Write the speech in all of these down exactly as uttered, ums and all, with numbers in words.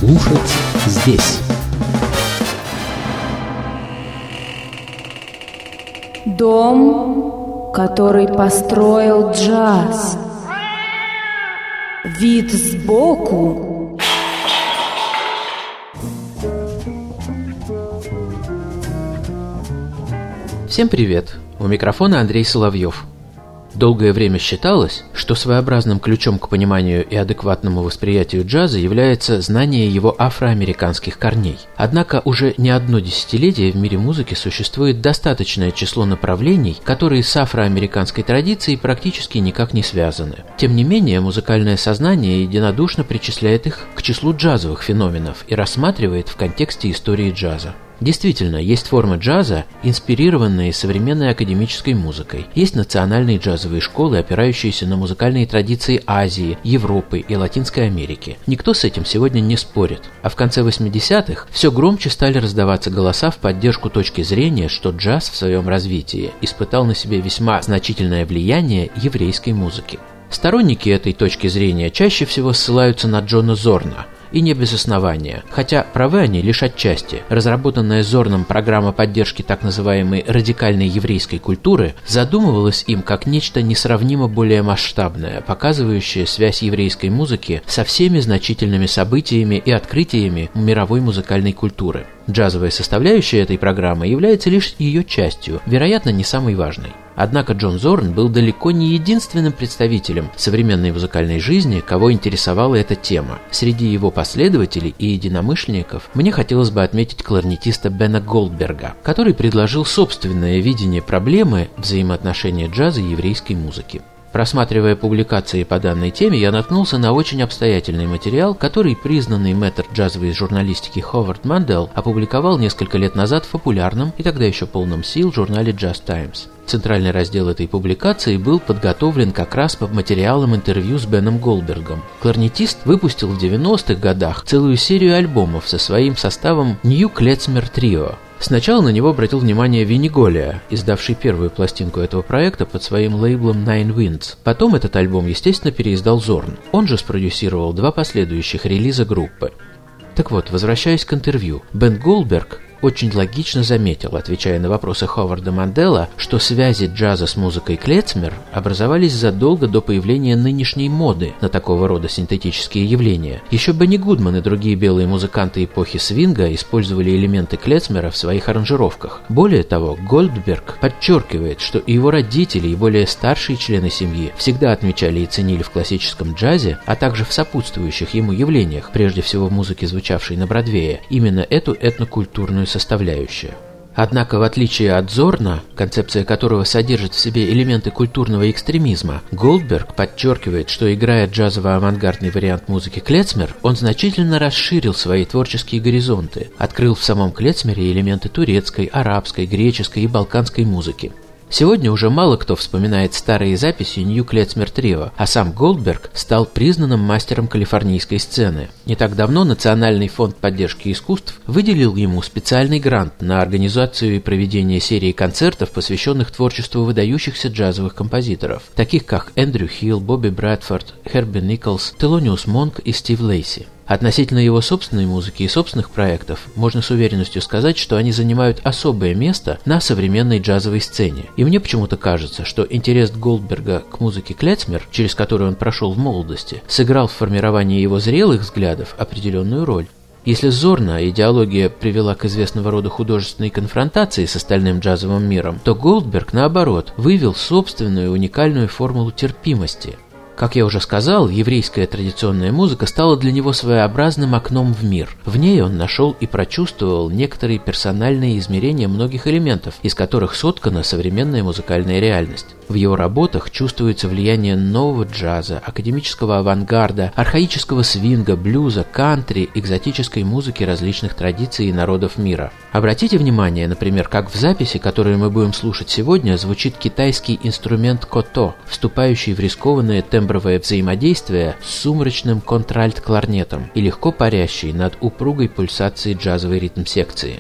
Слушать здесь. Дом, который построил джаз. Вид сбоку. Всем привет! У микрофона Андрей Соловьев. Долгое время считалось, что своеобразным ключом к пониманию и адекватному восприятию джаза является знание его афроамериканских корней. Однако уже не одно десятилетие в мире музыки существует достаточное число направлений, которые с афроамериканской традицией практически никак не связаны. Тем не менее, музыкальное сознание единодушно причисляет их к числу джазовых феноменов и рассматривает в контексте истории джаза. Действительно, есть формы джаза, инспирированные современной академической музыкой. Есть национальные джазовые школы, опирающиеся на музыкальные традиции Азии, Европы и Латинской Америки. Никто с этим сегодня не спорит. А в конце восьмидесятых все громче стали раздаваться голоса в поддержку точки зрения, что джаз в своем развитии испытал на себе весьма значительное влияние еврейской музыки. Сторонники этой точки зрения чаще всего ссылаются на Джона Зорна. И не без основания, хотя правы они лишь отчасти. Разработанная Зорном программа поддержки так называемой радикальной еврейской культуры задумывалась им как нечто несравнимо более масштабное, показывающее связь еврейской музыки со всеми значительными событиями и открытиями мировой музыкальной культуры. Джазовая составляющая этой программы является лишь ее частью, вероятно, не самой важной. Однако Джон Зорн был далеко не единственным представителем современной музыкальной жизни, кого интересовала эта тема. Среди его последователей и единомышленников мне хотелось бы отметить кларнетиста Бена Голдберга, который предложил собственное видение проблемы взаимоотношения джаза и еврейской музыки. Просматривая публикации по данной теме, я наткнулся на очень обстоятельный материал, который признанный мэтр джазовой журналистики Ховард Мандел опубликовал несколько лет назад в популярном и тогда еще полном сил журнале Jazz Times. Центральный раздел этой публикации был подготовлен как раз по материалам интервью с Беном Голдбергом. Кларнетист выпустил в девяностых годах целую серию альбомов со своим составом New Klezmer Trio. Сначала на него обратил внимание Винни Голия, издавший первую пластинку этого проекта под своим лейблом Nine Winds. Потом этот альбом, естественно, переиздал Зорн. Он же спродюсировал два последующих релиза группы. Так вот, возвращаясь к интервью, Бен Голдберг очень логично заметил, отвечая на вопросы Ховарда Мандела, что связи джаза с музыкой клецмер образовались задолго до появления нынешней моды на такого рода синтетические явления. Еще Бенни Гудман и другие белые музыканты эпохи свинга использовали элементы клецмера в своих аранжировках. Более того, Голдберг подчеркивает, что и его родители, и более старшие члены семьи всегда отмечали и ценили в классическом джазе, а также в сопутствующих ему явлениях, прежде всего в музыке, звучавшей на Бродвее, именно эту этнокультурную составляющая. Однако, в отличие от Зорна, концепция которого содержит в себе элементы культурного экстремизма, Голдберг подчеркивает, что, играя джазово-авангардный вариант музыки клецмер, он значительно расширил свои творческие горизонты, открыл в самом клецмере элементы турецкой, арабской, греческой и балканской музыки. Сегодня уже мало кто вспоминает старые записи New Klezmer Trio, а сам Голдберг стал признанным мастером калифорнийской сцены. Не так давно Национальный фонд поддержки искусств выделил ему специальный грант на организацию и проведение серии концертов, посвященных творчеству выдающихся джазовых композиторов, таких как Эндрю Хилл, Бобби Брэдфорд, Херби Николс, Телониус Монк и Стив Лейси. Относительно его собственной музыки и собственных проектов, можно с уверенностью сказать, что они занимают особое место на современной джазовой сцене. И мне почему-то кажется, что интерес Голдберга к музыке клецмер, через которую он прошел в молодости, сыграл в формировании его зрелых взглядов определенную роль. Если Зорна идеология привела к известного рода художественной конфронтации с остальным джазовым миром, то Голдберг, наоборот, вывел собственную уникальную формулу терпимости. Как я уже сказал, еврейская традиционная музыка стала для него своеобразным окном в мир. В ней он нашел и прочувствовал некоторые персональные измерения многих элементов, из которых соткана современная музыкальная реальность. В его работах чувствуется влияние нового джаза, академического авангарда, архаического свинга, блюза, кантри, экзотической музыки различных традиций и народов мира. Обратите внимание, например, как в записи, которую мы будем слушать сегодня, звучит китайский инструмент кото, вступающий в рискованное тембровое взаимодействие с сумрачным контральт-кларнетом и легко парящий над упругой пульсацией джазовой ритм-секции.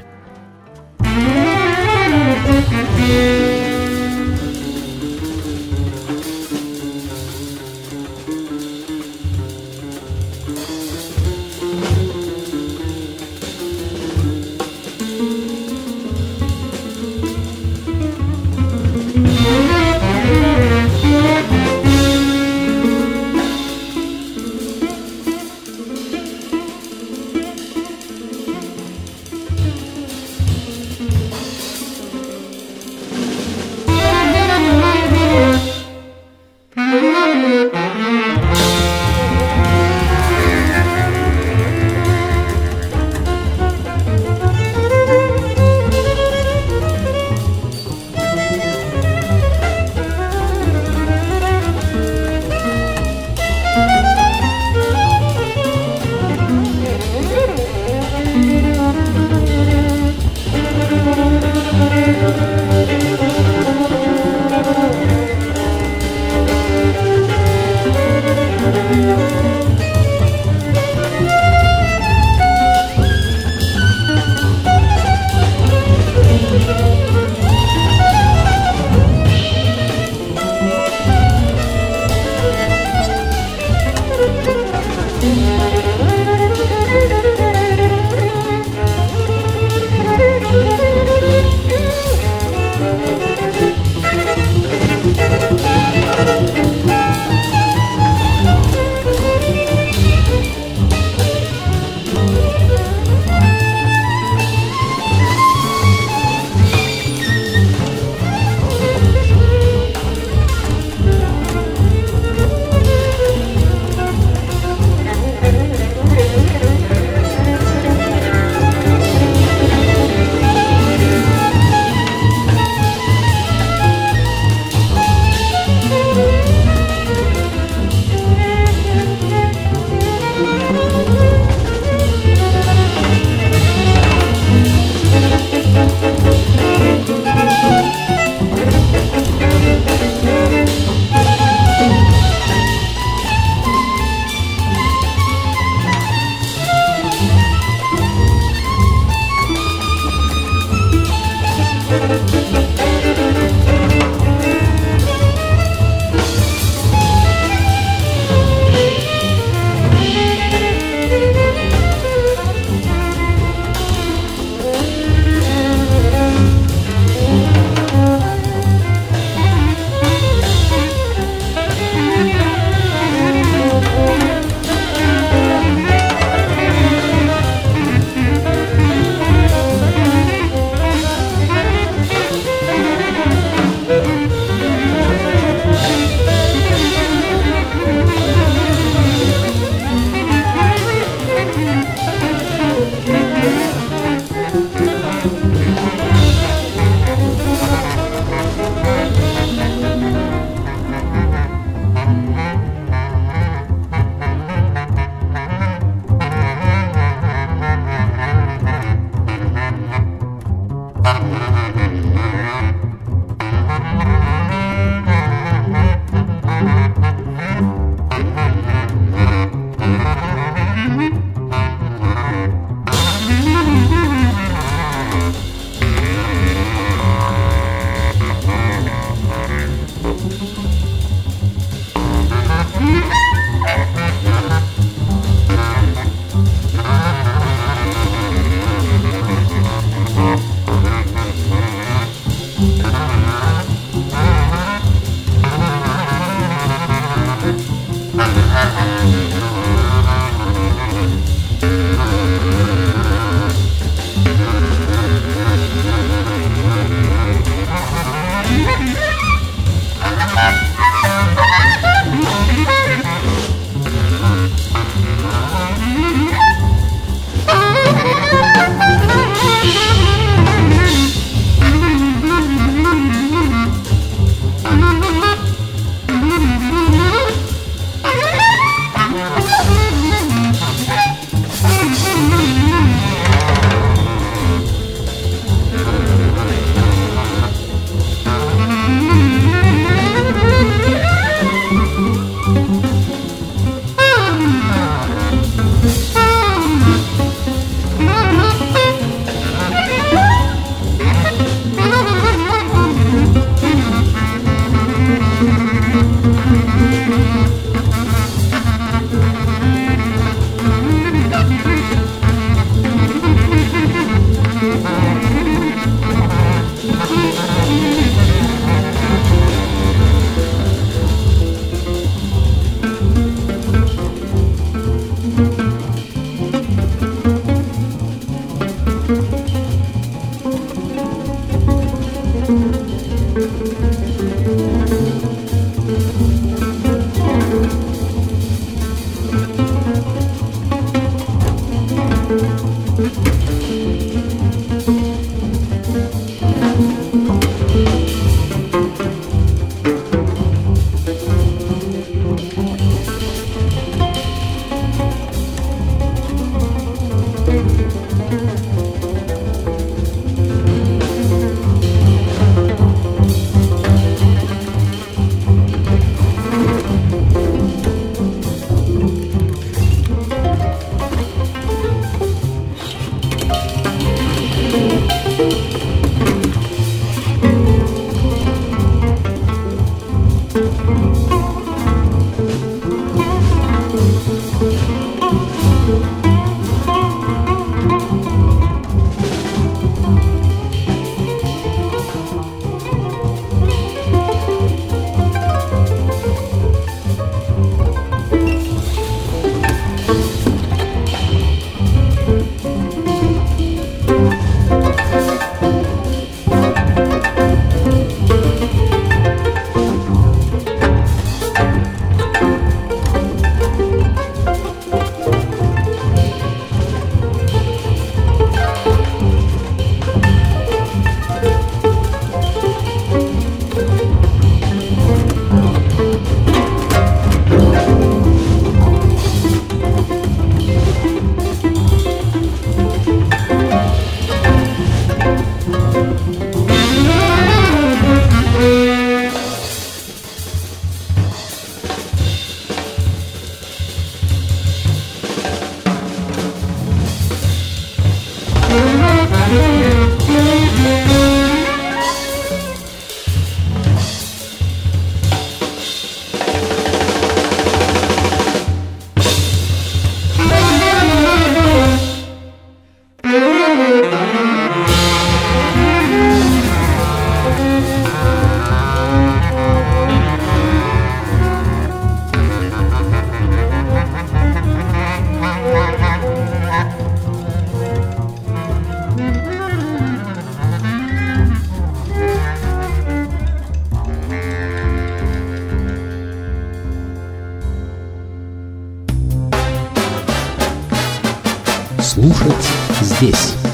слушать здесь.